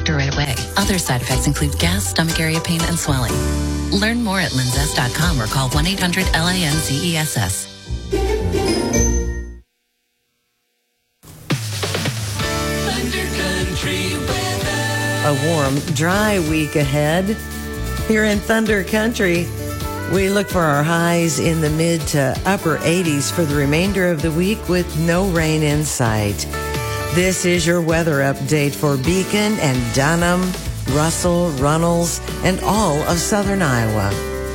doctor right away. Other side effects include gas, stomach area pain, and swelling. Learn more at linzess.com or call 1-800-LINZESS. A warm, dry week ahead. Here in Thunder Country, we look for our highs in the mid to upper 80s for the remainder of the week with no rain in sight. This is your weather update for Beacon and Dunham, Russell, Runnels, and all of southern Iowa.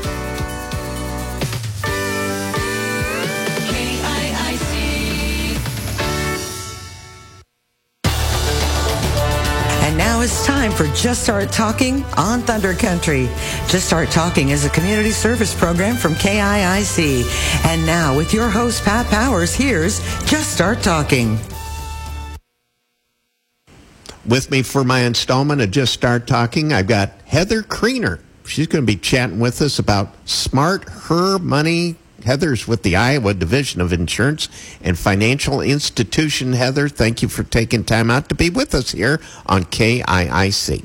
Now it's time for Just Start Talking on Thunder Country. Just Start Talking is a community service program from KIIC. And now with your host, Pat Powers, here's Just Start Talking. With me for my installment of Just Start Talking, I've got Heather Kriener. She's going to be chatting with us about Smart Her Money. Heather's with the Iowa Division of Insurance and Financial Institution. Heather, thank you for taking time out to be with us here on KIIC.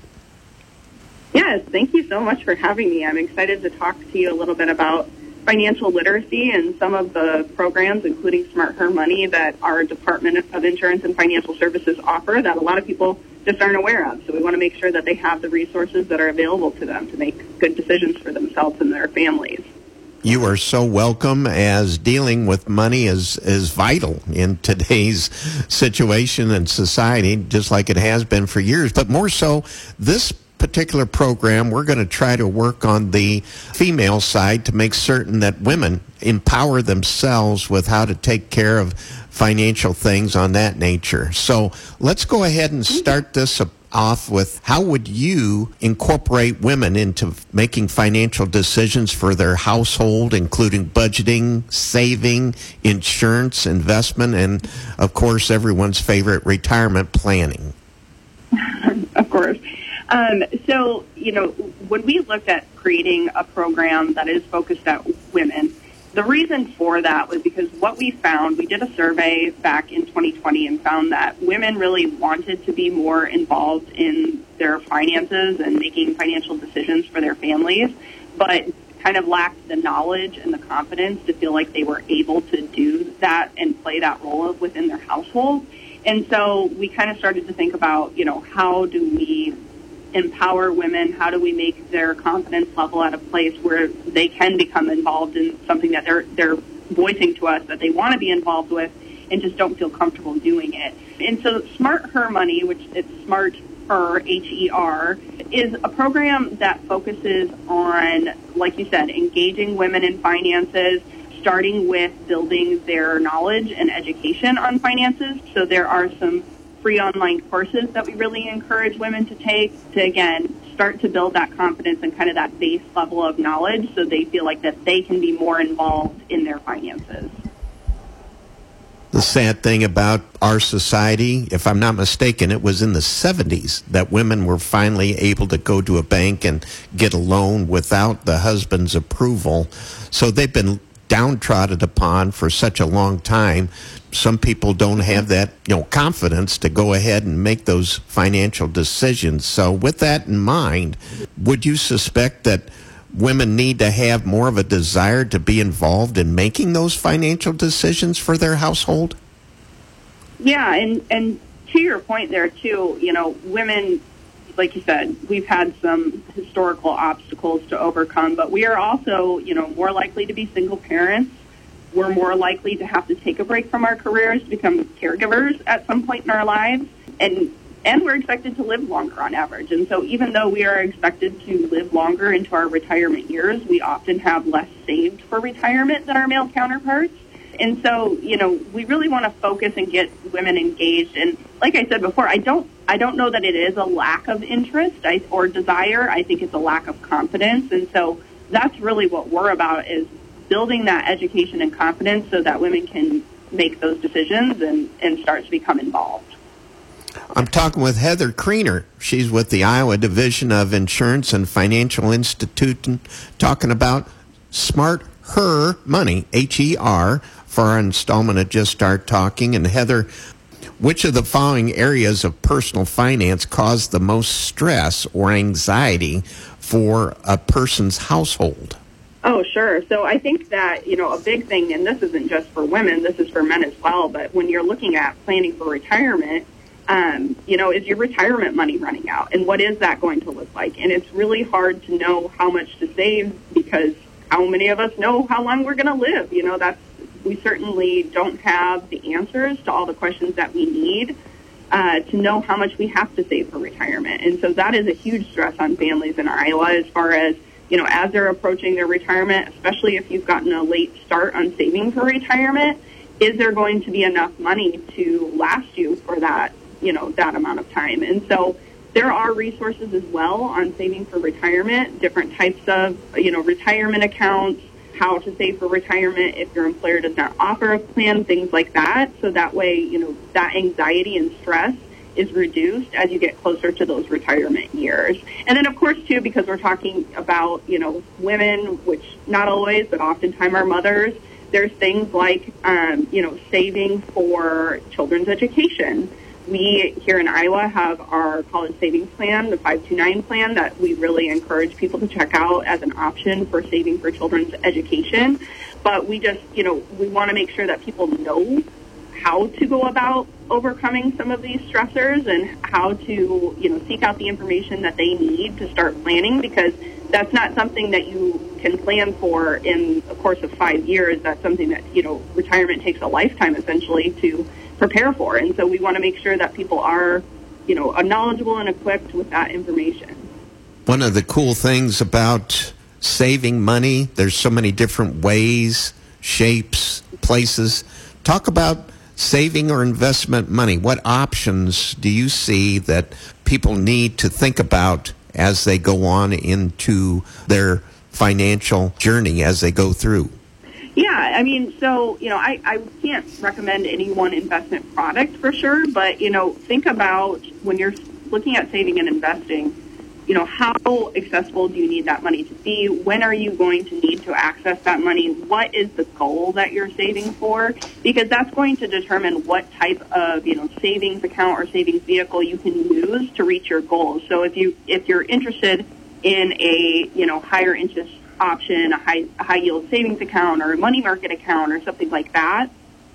Yes, thank you so much for having me. I'm excited to talk to you a little bit about financial literacy and some of the programs, including Smart Her Money, that our Department of Insurance and Financial Services offer that a lot of people just aren't aware of. So we want to make sure that they have the resources that are available to them to make good decisions for themselves and their families. You are so welcome, as dealing with money is vital in today's situation and society, just like it has been for years. But more so, this particular program, we're going to try to work on the female side to make certain that women empower themselves with how to take care of financial things on that nature. So let's go ahead and start this off with, how would you incorporate women into making financial decisions for their household, including budgeting, saving, insurance, investment, and, of course, everyone's favorite, retirement planning? Of course. So, when we looked at creating a program that is focused at women, the reason for that was because what we found, we did a survey back in 2020 and found that women really wanted to be more involved in their finances and making financial decisions for their families, but kind of lacked the knowledge and the confidence to feel like they were able to do that and play that role within their household. And so we kind of started to think about, how do we empower women? How do we make their confidence level at a place where they can become involved in something that they're voicing to us that they want to be involved with and just don't feel comfortable doing it? And so Smart Her Money, which it's Smart Her, H-E-R, is a program that focuses on, like you said, engaging women in finances, starting with building their knowledge and education on finances. So there are some free online courses that we really encourage women to take to, again, start to build that confidence and kind of that base level of knowledge so they feel like that they can be more involved in their finances. The sad thing about our society, if I'm not mistaken, it was in the 70s that women were finally able to go to a bank and get a loan without the husband's approval. So they've been downtrodden upon for such a long time. Some people don't have that, confidence to go ahead and make those financial decisions. So with that in mind, would you suspect that women need to have more of a desire to be involved in making those financial decisions for their household? Yeah, and to your point there too, women, like you said, we've had some historical obstacles to overcome, but we are also, more likely to be single parents. We're more likely to have to take a break from our careers to become caregivers at some point in our lives. And we're expected to live longer on average. And so even though we are expected to live longer into our retirement years, we often have less saved for retirement than our male counterparts. And so, we really want to focus and get women engaged. And like I said before, I don't know that it is a lack of interest or desire. I think it's a lack of confidence. And so that's really what we're about, is building that education and confidence so that women can make those decisions and start to become involved. I'm talking with Heather Kriener. She's with the Iowa Division of Insurance and Financial Institution, talking about Smart Her Money, H-E-R, for our installment of Just Start Talking. And Heather, Which of the following areas of personal finance cause the most stress or anxiety for a person's household? Oh, sure. So I think that, a big thing, and this isn't just for women, this is for men as well, but when you're looking at planning for retirement, is your retirement money running out? And what is that going to look like? And it's really hard to know how much to save because how many of us know how long we're going to live? We certainly don't have the answers to all the questions that we need to know how much we have to save for retirement. And so that is a huge stress on families in Iowa as far as, as they're approaching their retirement, especially if you've gotten a late start on saving for retirement, is there going to be enough money to last you for that, that amount of time? And so there are resources as well on saving for retirement, different types of, retirement accounts, how to save for retirement if your employer does not offer a plan, things like that. So that way, that anxiety and stress is reduced as you get closer to those retirement years. And then, of course, too, because we're talking about, women, which not always, but oftentimes are mothers, there's things like, saving for children's education. We here in Iowa have our college savings plan, the 529 plan, that we really encourage people to check out as an option for saving for children's education. But we just, we want to make sure that people know how to go about overcoming some of these stressors and how to, seek out the information that they need to start planning, because that's not something that you can plan for in a course of 5 years. That's something that, retirement takes a lifetime essentially to prepare for. And so we want to make sure that people are, knowledgeable and equipped with that information. One of the cool things about saving money, there's so many different ways, shapes, places. Talk about saving or investment money. What options do you see that people need to think about as they go on into their financial journey as they go through? Yeah, I can't recommend any one investment product for sure, but, think about when you're looking at saving and investing, how accessible do you need that money to be? When are you going to need to access that money? What is the goal that you're saving for? Because that's going to determine what type of, savings account or savings vehicle you can use to reach your goals. So if you're interested in a, higher interest option, a high yield savings account or a money market account or something like that,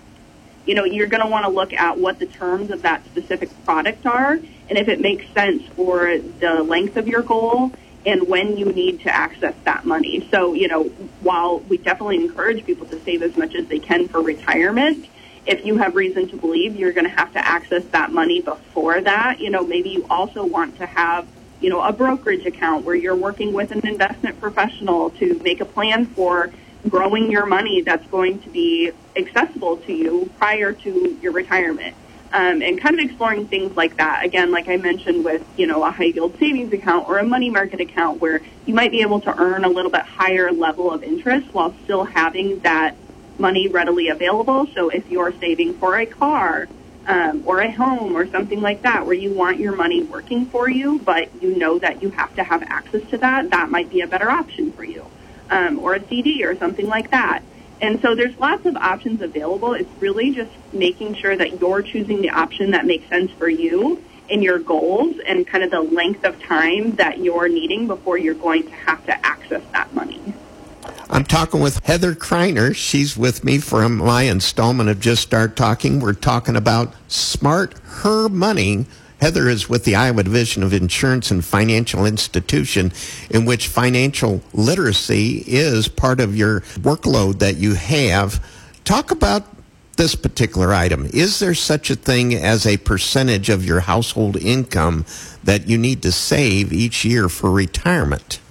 you're going to want to look at what the terms of that specific product are and if it makes sense for the length of your goal and when you need to access that money. So, while we definitely encourage people to save as much as they can for retirement, if you have reason to believe you're going to have to access that money before that, maybe you also want to have a brokerage account where you're working with an investment professional to make a plan for growing your money that's going to be accessible to you prior to your retirement. And kind of exploring things like that. Again, like I mentioned with, a high yield savings account or a money market account where you might be able to earn a little bit higher level of interest while still having that money readily available. So if you're saving for a car, or a home or something like that where you want your money working for you, but you know that you have to have access to that might be a better option for you, or a CD or something like that. And so there's lots of options available. It's really just making sure that you're choosing the option that makes sense for you and your goals and kind of the length of time that you're needing before you're going to have to access that money. I'm talking with Heather Kreiner. She's with me from my installment of Just Start Talking. We're talking about Smart Her Money. Heather is with the Iowa Division of Insurance and Financial Institution, in which financial literacy is part of your workload that you have. Talk about this particular item. Is there such a thing as a percentage of your household income that you need to save each year for retirement?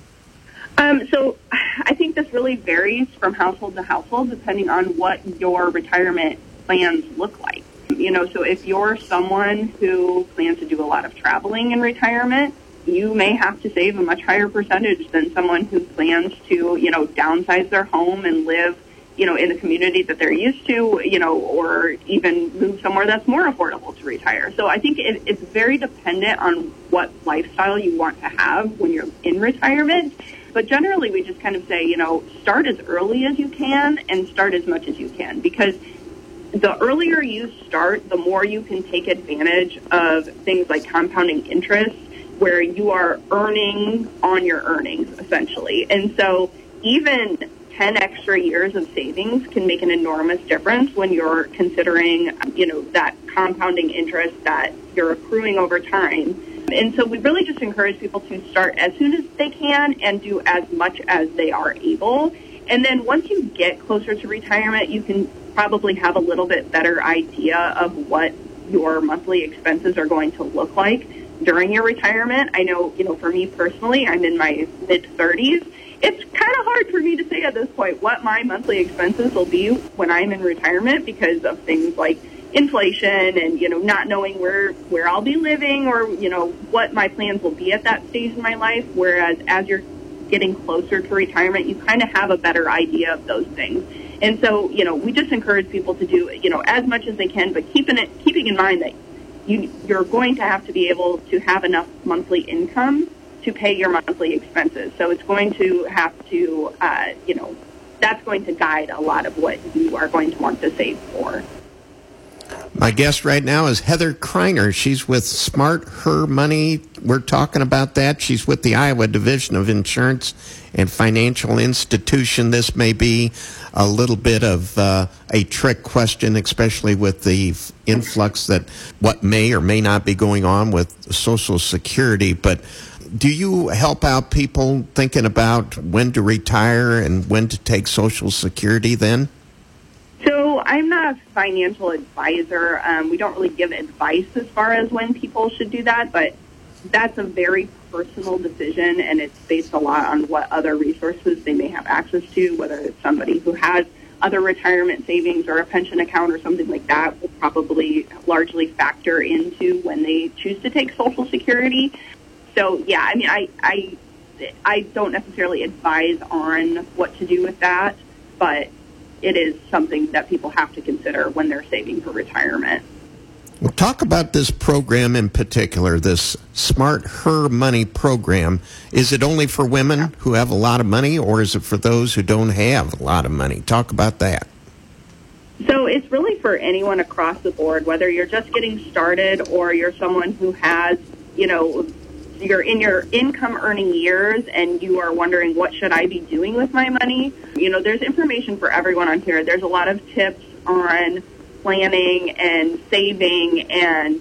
So I think this really varies from household to household depending on what your retirement plans look like. So if you're someone who plans to do a lot of traveling in retirement, you may have to save a much higher percentage than someone who plans to, downsize their home and live, in the community that they're used to, or even move somewhere that's more affordable to retire. So I think it's very dependent on what lifestyle you want to have when you're in retirement. But generally, we just kind of say, start as early as you can and start as much as you can, because the earlier you start, the more you can take advantage of things like compounding interest, where you are earning on your earnings, essentially. And so even 10 extra years of savings can make an enormous difference when you're considering, that compounding interest that you're accruing over time. And so we really just encourage people to start as soon as they can and do as much as they are able. And then once you get closer to retirement, you can probably have a little bit better idea of what your monthly expenses are going to look like during your retirement. I know, for me personally, I'm in my mid-30s. It's kind of hard for me to say at this point what my monthly expenses will be when I'm in retirement because of things like inflation and, not knowing where I'll be living or, what my plans will be at that stage in my life. Whereas as you're getting closer to retirement, you kind of have a better idea of those things. And so, we just encourage people to do, as much as they can, but keeping in mind that you're going to have to be able to have enough monthly income to pay your monthly expenses. So it's going to have to, that's going to guide a lot of what you are going to want to save for. My guest right now is Heather Kreiner. She's with Smart Her Money. We're talking about that. She's with the Iowa Division of Insurance and Financial Institution. This may be a little bit of a trick question, especially with the influx that what may or may not be going on with Social Security. But do you help out people thinking about when to retire and when to take Social Security then? So I'm not a financial advisor. We don't really give advice as far as when people should do that, but that's a very personal decision, and it's based a lot on what other resources they may have access to, whether it's somebody who has other retirement savings or a pension account or something like that will probably largely factor into when they choose to take Social Security. So, yeah, I mean, I don't necessarily advise on what to do with that, but it is something that people have to consider when they're saving for retirement. Well, talk about this program in particular, this Smart Her Money program. Is it only for women who have a lot of money, or is it for those who don't have a lot of money? Talk about that. So it's really for anyone across the board, whether you're just getting started or you're someone who has, you're in your income earning years and you are wondering, what should I be doing with my money? There's information for everyone on here. There's a lot of tips on planning and saving and,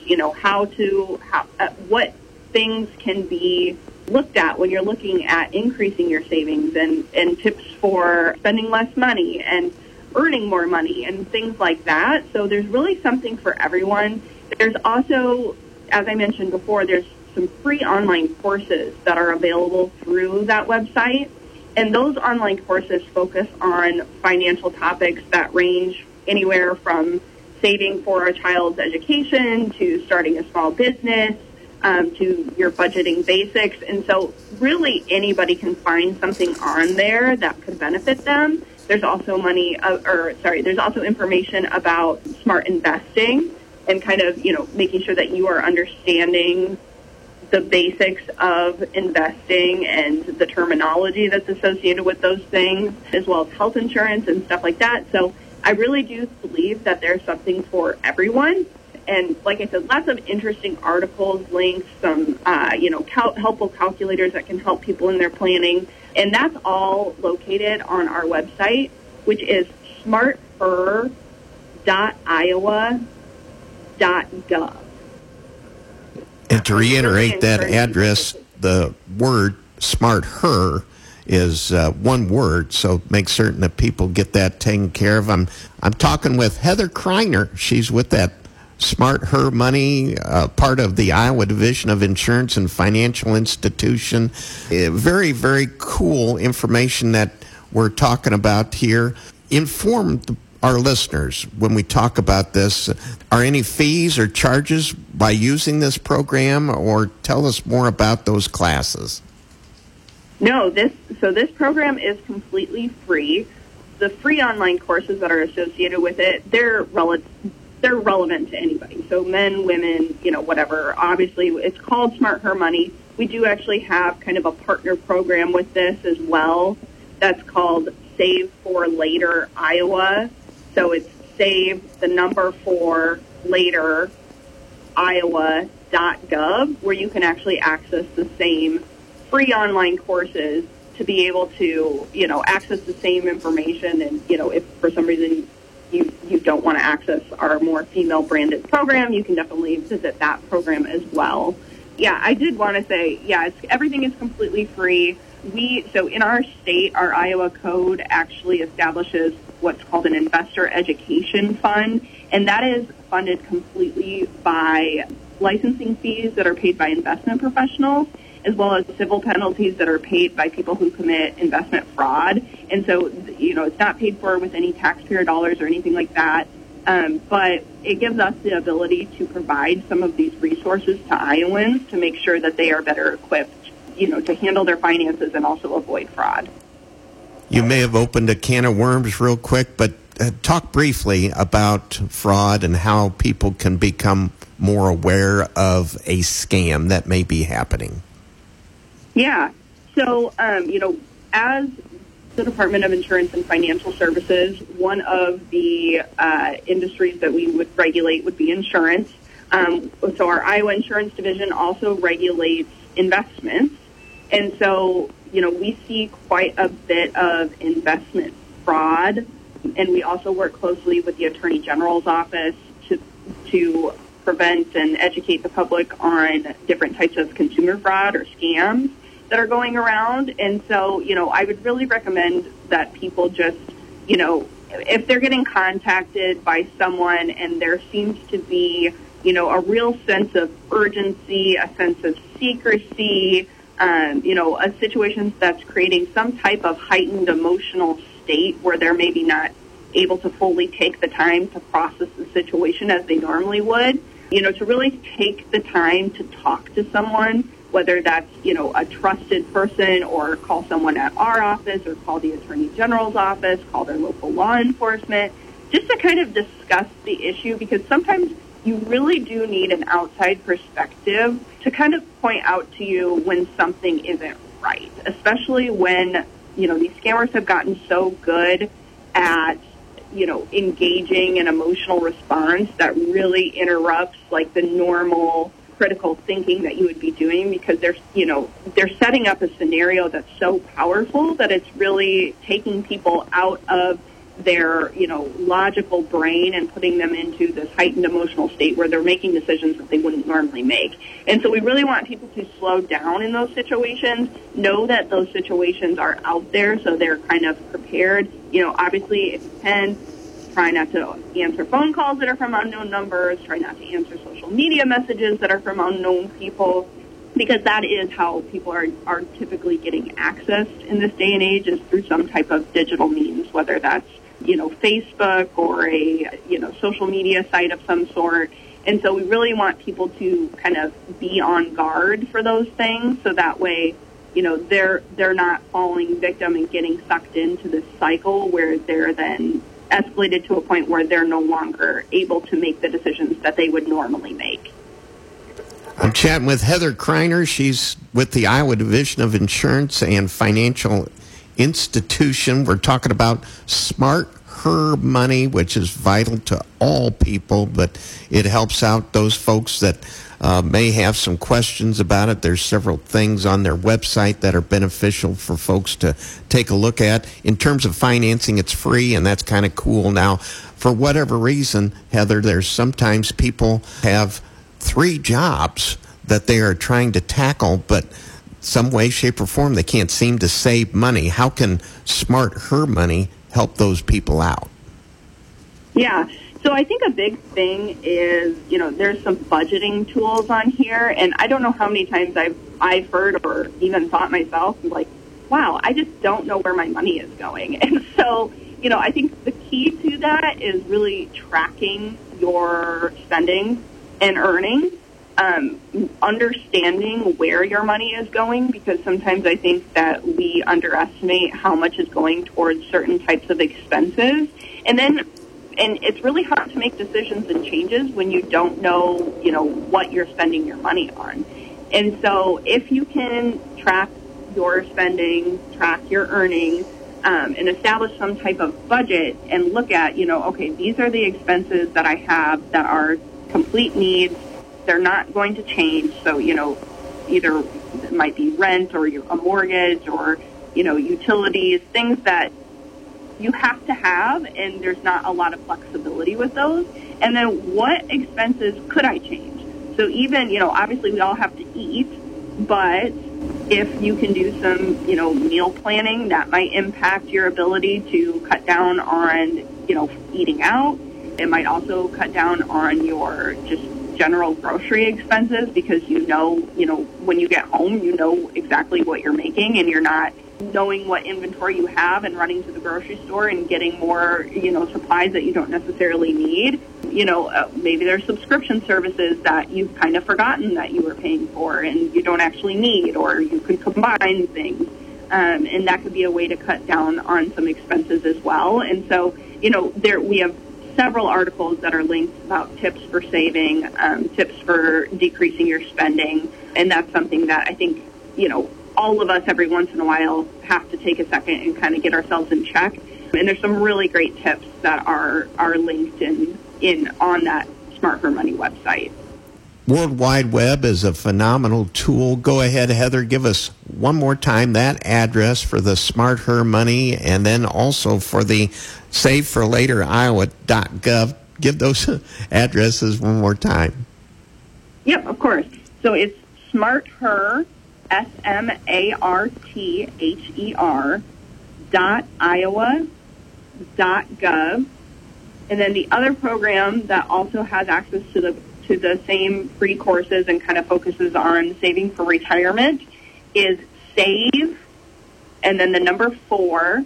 what things can be looked at when you're looking at increasing your savings and tips for spending less money and earning more money and things like that. So there's really something for everyone. There's also, as I mentioned before, there's some free online courses that are available through that website. And those online courses focus on financial topics that range anywhere from saving for a child's education to starting a small business to your budgeting basics. And so really anybody can find something on there that could benefit them. There's also there's also information about smart investing and kind of, making sure that you are understanding the basics of investing and the terminology that's associated with those things, as well as health insurance and stuff like that. So I really do believe that there's something for everyone. And like I said, lots of interesting articles, links, some, helpful calculators that can help people in their planning. And that's all located on our website, which is smarther.iowa.gov. And to reiterate that address, the word Smart Her is one word, so make certain that people get that taken care of. I'm talking with Heather Kreiner. She's with that Smart Her Money, part of the Iowa Division of Insurance and Financial Institution. Very, very cool information that we're talking about here. Inform our listeners when we talk about this. Are any fees or charges by using this program, or tell us more about those classes? No, this program is completely free. The free online courses that are associated with it, they're relevant to anybody. So men, women, whatever. Obviously, it's called Smart Her Money. We do actually have kind of a partner program with this as well. That's called Save for Later Iowa. So it's save the number 4 later Iowa.gov, where you can actually access the same free online courses to be able to, access the same information. And, if for some reason you don't want to access our more female branded program, you can definitely visit that program as well. Yeah, I did want to say, everything is completely free. So in our state, our Iowa code actually establishes what's called an investor education fund, and that is funded completely by licensing fees that are paid by investment professionals, as well as civil penalties that are paid by people who commit investment fraud. And so, it's not paid for with any taxpayer dollars or anything like that. But it gives us the ability to provide some of these resources to Iowans to make sure that they are better equipped, to handle their finances and also avoid fraud. You may have opened a can of worms real quick, but talk briefly about fraud and how people can become more aware of a scam that may be happening. Yeah. So, as the Department of Insurance and Financial Services, one of the industries that we would regulate would be insurance. So our Iowa Insurance Division also regulates investments. And so, we see quite a bit of investment fraud, and we also work closely with the Attorney General's office to prevent and educate the public on different types of consumer fraud or scams that are going around. And so, I would really recommend that people just, if they're getting contacted by someone and there seems to be, a real sense of urgency, a sense of secrecy, a situation that's creating some type of heightened emotional state where they're maybe not able to fully take the time to process the situation as they normally would, to really take the time to talk to someone, whether that's, a trusted person, or call someone at our office, or call the Attorney General's office, call their local law enforcement, just to kind of discuss the issue, because sometimes you really do need an outside perspective to kind of point out to you when something isn't right, especially when, these scammers have gotten so good at, engaging an emotional response that really interrupts like the normal critical thinking that you would be doing, because they're setting up a scenario that's so powerful that it's really taking people out of their, logical brain and putting them into this heightened emotional state where they're making decisions that they wouldn't normally make. And so we really want people to slow down in those situations, know that those situations are out there so they're kind of prepared. Obviously, if you can, try not to answer phone calls that are from unknown numbers, try not to answer social media messages that are from unknown people, because that is how people are typically getting accessed in this day and age, is through some type of digital means, whether that's, Facebook or a, social media site of some sort. And so we really want people to kind of be on guard for those things, so that way, they're not falling victim and getting sucked into this cycle where they're then escalated to a point where they're no longer able to make the decisions that they would normally make. I'm chatting with Heather Kreiner. She's with the Iowa Division of Insurance and Financial Institution. We're talking about Smart Her Money, which is vital to all people, but it helps out those folks that may have some questions about it. There's several things on their website that are beneficial for folks to take a look at. In terms of financing, it's free, and that's kind of cool. Now, for whatever reason, Heather, there's sometimes people have 3 jobs that they are trying to tackle, but some way, shape, or form, they can't seem to save money. How can Smart Her Money help those people out? Yeah. So I think a big thing is, there's some budgeting tools on here, and I don't know how many times I've heard or even thought myself, like, wow, I just don't know where my money is going. And so, I think the key to that is really tracking your spending and earnings, understanding where your money is going, because sometimes I think that we underestimate how much is going towards certain types of expenses. And it's really hard to make decisions and changes when you don't know, what you're spending your money on. And so if you can track your spending, track your earnings, and establish some type of budget and look at, okay, these are the expenses that I have that are complete needs. They're not going to change. So, either it might be rent or a mortgage or, utilities, things that you have to have, and there's not a lot of flexibility with those. And then what expenses could I change? So even, obviously we all have to eat, but if you can do some, meal planning, that might impact your ability to cut down on, eating out. It might also cut down on your just general grocery expenses because when you get home, you know exactly what you're making and you're not knowing what inventory you have and running to the grocery store and getting more, supplies that you don't necessarily need. Maybe there's subscription services that you've kind of forgotten that you were paying for and you don't actually need, or you could combine things. And that could be a way to cut down on some expenses as well. And so, we have several articles that are linked about tips for saving, tips for decreasing your spending. And that's something that I think, all of us every once in a while have to take a second and kind of get ourselves in check. And there's some really great tips that are linked in on that Smart Her Money website. World Wide Web is a phenomenal tool. Go ahead, Heather, give us one more time that address for the Smart Her Money and then also for the SaveForLaterIowa.gov. Give those addresses one more time. Yep, of course. So it's SmartHer, SmartHer.Iowa.gov. And then the other program that also has access to the same free courses and kind of focuses on saving for retirement is Save, and then the number 4,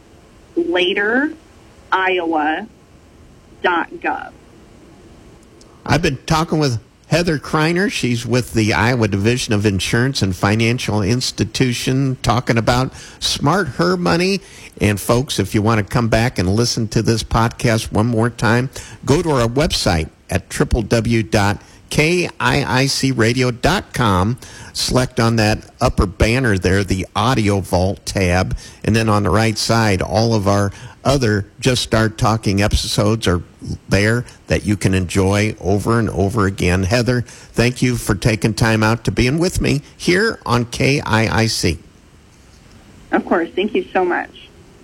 LaterIowa.gov. I've been talking with Heather Kreiner. She's with the Iowa Division of Insurance and Financial Institution, talking about Smart Her Money. And folks, if you want to come back and listen to this podcast one more time, go to our website at www.kiicradio.com. Select on that upper banner there, the Audio Vault tab. And then on the right side, all of our other Just Start Talking episodes are there that you can enjoy over and over again. Heather, thank you for taking time out to being with me here on KIIC. Of course. Thank you so much.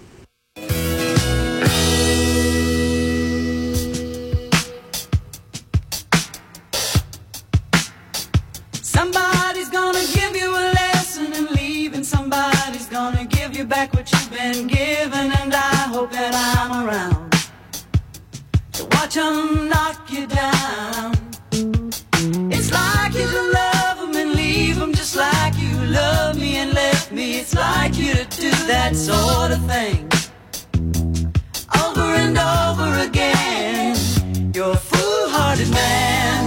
Somebody's gonna give you a lesson and leave, and somebody's gonna give you back what you've been given, and I hope that I'm around to watch them knock you down. It's like you love them and leave them, just like you love me and left me. It's like you to do that sort of thing over and over again. You're a foolhardy man.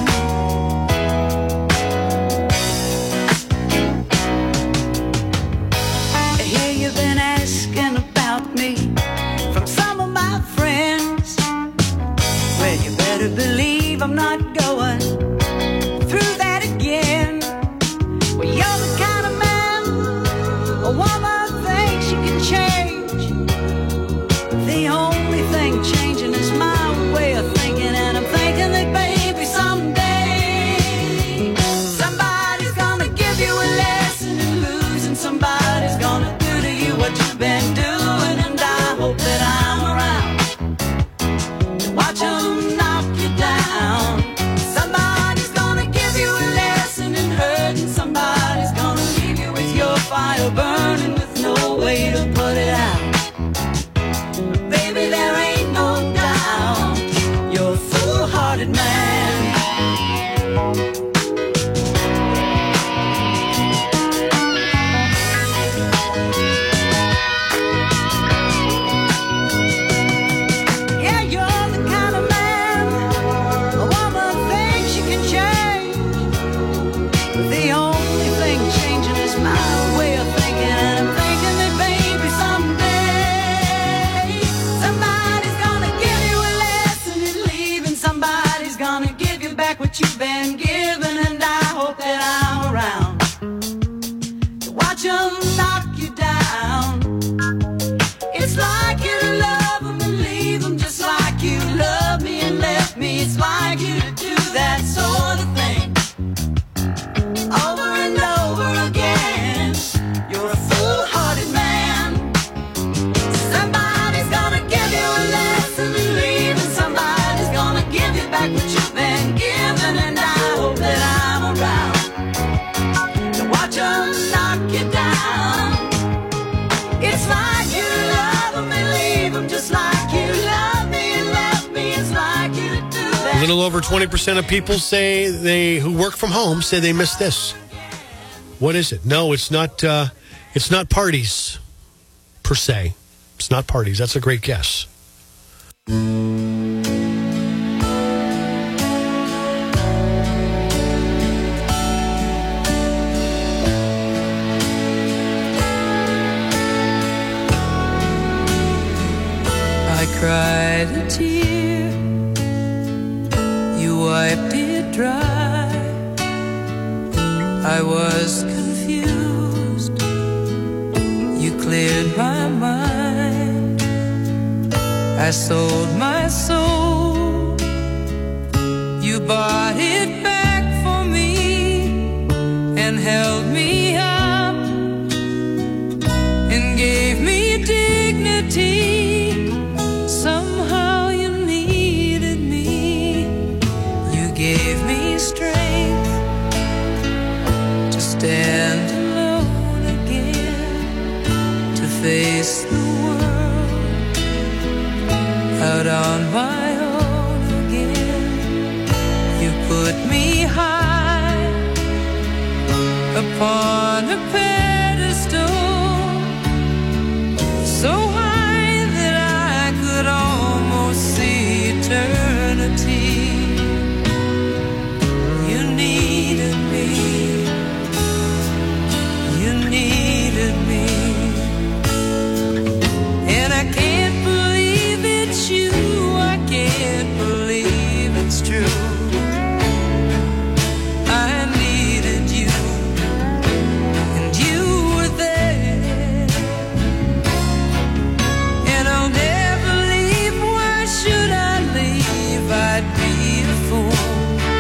Believe I'm not going through that again. Well, you're the kind of man a woman thinks she can change. The only thing changing is my way of thinking, and I'm thinking that baby someday somebody's gonna give you a lesson in losing. Somebody's gonna do to you what you've been doing, and I hope that I'm around to watch them knock you down. Somebody's gonna give you a lesson in hurt, and somebody's gonna leave you with your fire burning with no way to put it out. Baby, there ain't no doubt you're a foolhardy man. What you've been given, and I hope that I'm around to watch them knock you down. knock you down. It's like you love them and leave them just like you love me and love me. It's like you do that. A little over 20% of people who work from home say they miss this. What is it? No, it's not parties per se. It's not parties. That's a great guess. I cried a tear, you wiped it dry. I was confused, you cleared my mind. I sold my soul, you bought it back for me and held me up and gave me dignity. Somehow you needed me. You gave me strength to stand alone again, to face the world out on my own again. You put me high upon a pedestal, so high that I could almost see eternity. You needed me. You needed me. And I can't believe it's you. I can't believe it's true. I needed you, and you were there. And I'll never leave. Why should I leave? I'd be a fool.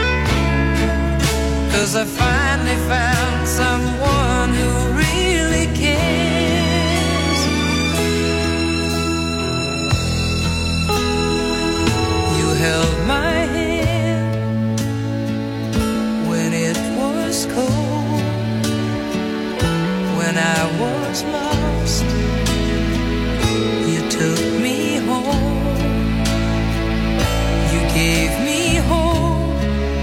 'Cause I finally found someone who really cares. You held my hand when it was cold, when I was lost. You took me home. You gave me hope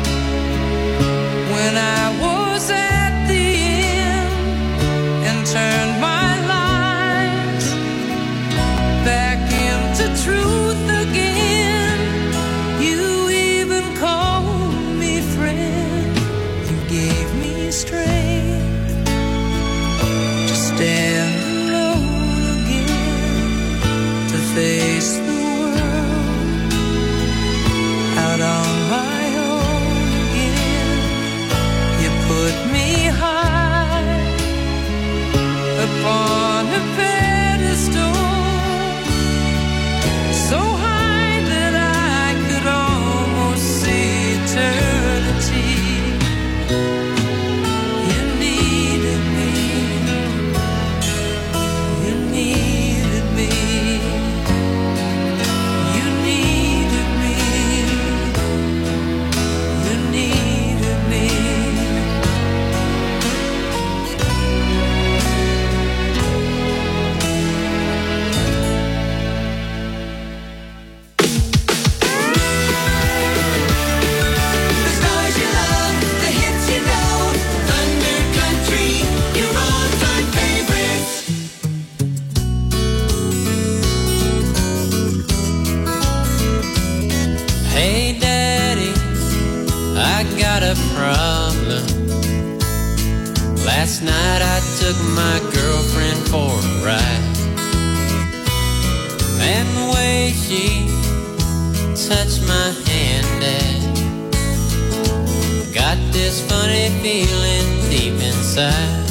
when I was at the end, and turned my lives back into truth again. You even called me friend. You gave me strength to stand alone again, to face the world out on my own again. You put me high upon a pedestal, so high that I could almost see eternity. You needed me. You needed me. You needed me. You needed me. The stars you love, the hits you know, Thunder Country, your all-time favorites. Hey Daddy, I got a problem. Last night I took my girlfriend for a ride, and the way she touched my hand, Dad, got this funny feeling deep inside.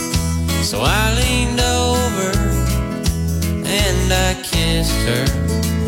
So I leaned over and I kissed her.